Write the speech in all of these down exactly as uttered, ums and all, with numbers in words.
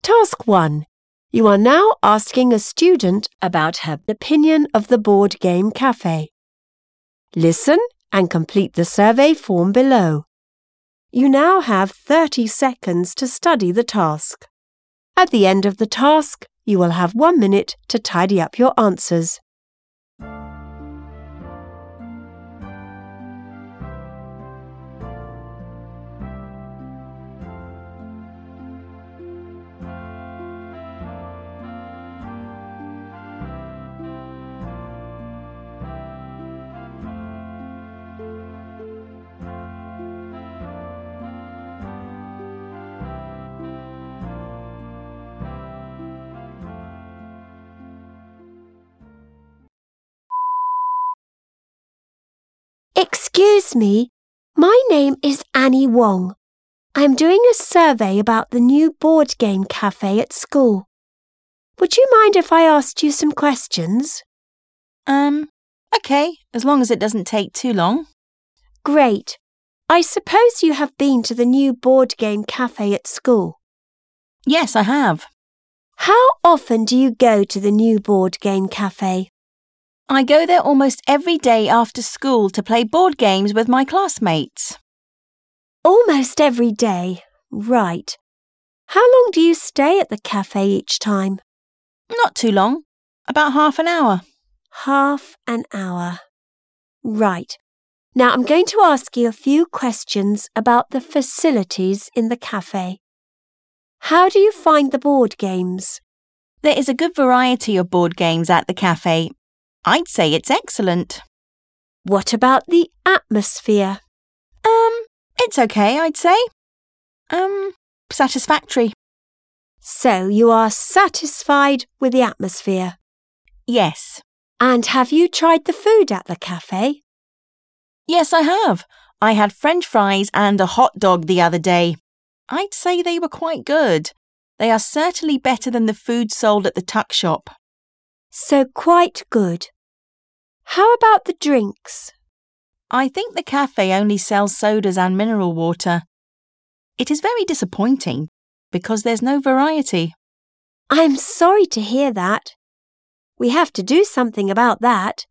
Task one. You are now asking a student about her opinion of the board game cafe. Listen and complete the survey form below. You now have thirty seconds to study the task. At the end of the task, you will have one minute to tidy up your answers. Excuse me, my name is Annie Wong. I'm doing a survey about the new board game cafe at school. Would you mind if I asked you some questions? Um, okay, as long as it doesn't take too long. Great. I suppose you have been to the new board game cafe at school? Yes, I have. How often do you go to the new board game cafe? I go there almost every day after school to play board games with my classmates. Almost every day. Right. How long do you stay at the cafe each time? Not too long. About half an hour. Half an hour. Right. Now I'm going to ask you a few questions about the facilities in the cafe. How do you find the board games? There is a good variety of board games at the cafe. I'd say it's excellent. What about the atmosphere? Um, it's okay, I'd say. Um, satisfactory. So you are satisfied with the atmosphere? Yes. And have you tried the food at the cafe? Yes, I have. I had French fries and a hot dog the other day. I'd say they were quite good. They are certainly better than the food sold at the tuck shop. So quite good. How about the drinks? I think the cafe only sells sodas and mineral water. It is very disappointing because there's no variety. I'm sorry to hear that. We have to do something about that.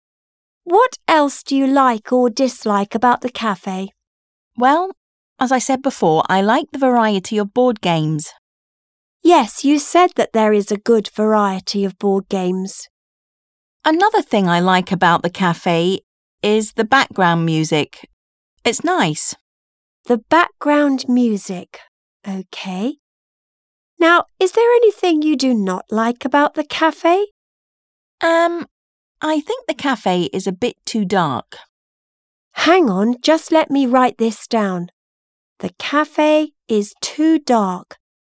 What else do you like or dislike about the cafe? Well, as I said before, I like the variety of board games. Yes, you said that there is a good variety of board games. Another thing I like about the cafe is the background music. It's nice. The background music. OK. Now, is there anything you do not like about the cafe? Um, I think the cafe is a bit too dark. Hang on, just let me write this down. The cafe is too dark.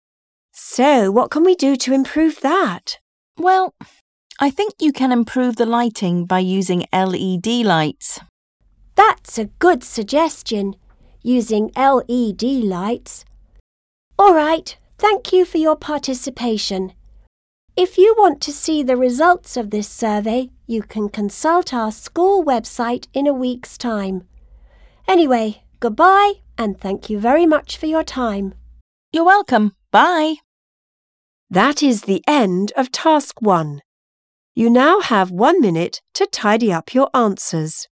So, what can we do to improve that? Well, I think you can improve the lighting by using L E D lights. That's a good suggestion, using L E D lights. All right, thank you for your participation. If you want to see the results of this survey, you can consult our school website in a week's time. Anyway, goodbye and thank you very much for your time. You're welcome. Bye. That is the end of task one. You now have one minute to tidy up your answers.